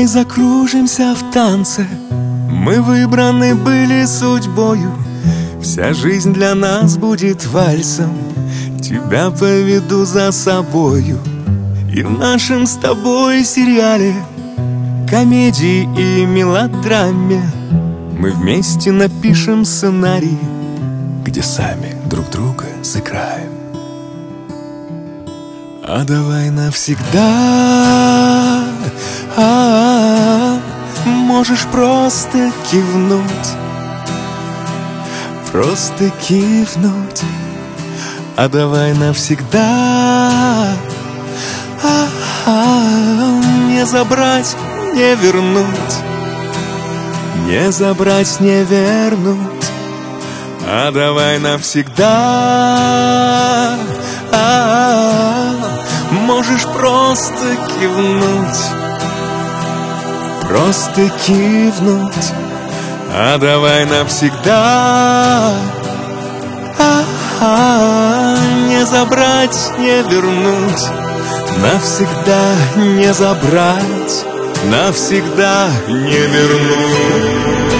Давай закружимся в танце. Мы выбраны были судьбою. Вся жизнь для нас будет вальсом. Тебя поведу за собою. И в нашем с тобой сериале, комедии и мелодраме, мы вместе напишем сценарий, где сами друг друга сыграем. А давай навсегда, можешь просто кивнуть, просто кивнуть. А давай навсегда, не забрать, не вернуть, не забрать, не вернуть. А давай навсегда, можешь просто кивнуть, просто кивнуть. А давай навсегда, не забрать, не вернуть, навсегда не забрать, навсегда не вернуть.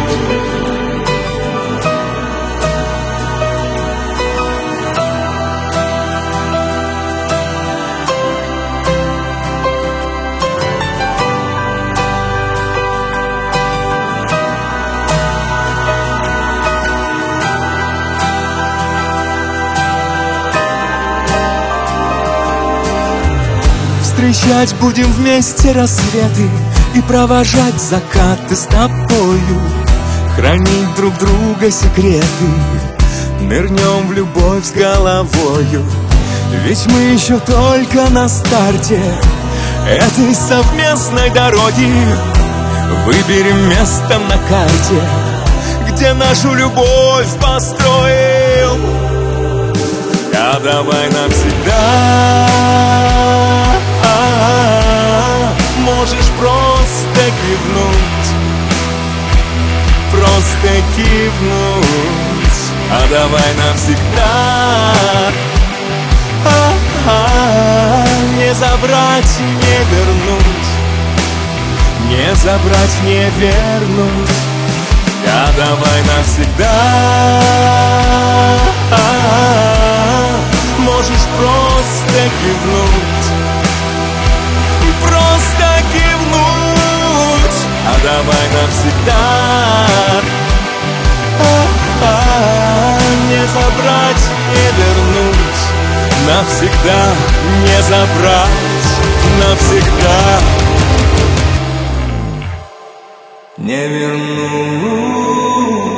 Встречать будем вместе рассветы и провожать закаты с тобою, хранить друг друга секреты, нырнем в любовь с головою. Ведь мы еще только на старте этой совместной дороги. Выберем место на карте, где нашу любовь построил. А давай навсегда, можешь просто кивнуть, просто кивнуть. А давай навсегда, не забрать, не вернуть, не забрать, не вернуть. А давай навсегда, можешь просто кивнуть, просто кивнуть. А давай навсегда, не забрать, не вернуть, навсегда не забрать, навсегда не вернуть.